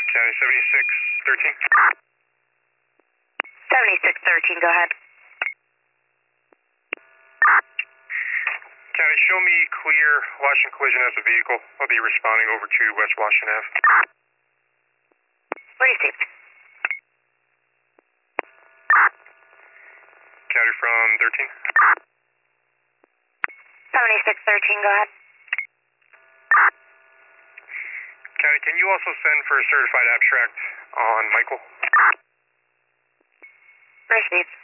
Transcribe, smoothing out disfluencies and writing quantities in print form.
County 7613. 7613, go ahead. County, show me clear Washington Collision as a vehicle. I'll be responding over to West Washington Ave. What do you see? County from 13. 7613, go ahead. County, can you also send for a certified abstract on Michael? Received.